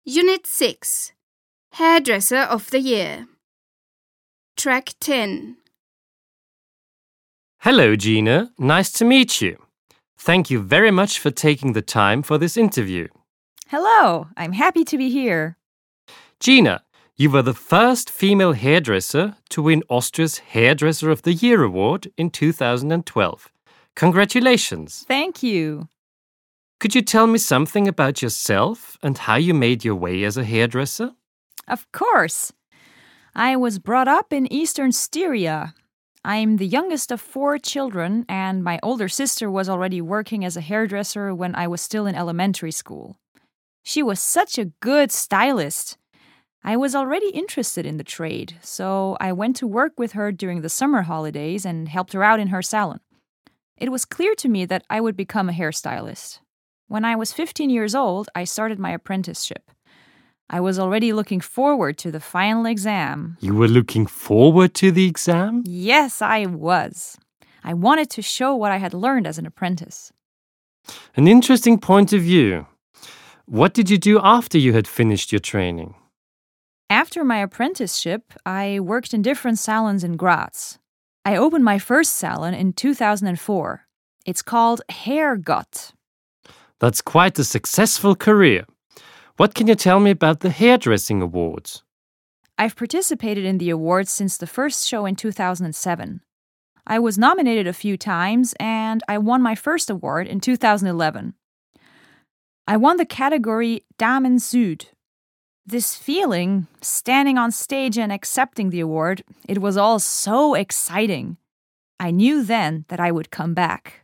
Unit 6, Hairdresser of the Year. Track 10. Hello, Gina. Nice to meet you. Thank you very much for taking the time for this interview. Hello, I'm happy to be here. Gina, you were the first female hairdresser to win Austria's Hairdresser of the Year award in 2012. Congratulations. Thank you. Could you tell me something about yourself and how you made your way as a hairdresser? Of course. I was brought up in Eastern Styria. I'm the youngest of 4 children, and my older sister was already working as a hairdresser when I was still in elementary school. She was such a good stylist. I was already interested in the trade, so I went to work with her during the summer holidays and helped her out in her salon. It was clear to me that I would become a hairstylist. When I was 15 years old, I started my apprenticeship. I was already looking forward to the final exam. You were looking forward to the exam? Yes, I was. I wanted to show what I had learned as an apprentice. An interesting point of view. What did you do after you had finished your training? After my apprenticeship, I worked in different salons in Graz. I opened my first salon in 2004. It's called Hairgott. That's quite a successful career. What can you tell me about the hairdressing awards? I've participated in the awards since the first show in 2007. I was nominated a few times, and I won my first award in 2011. I won the category Damen Süd. This feeling, standing on stage and accepting the award, it was all so exciting. I knew then that I would come back.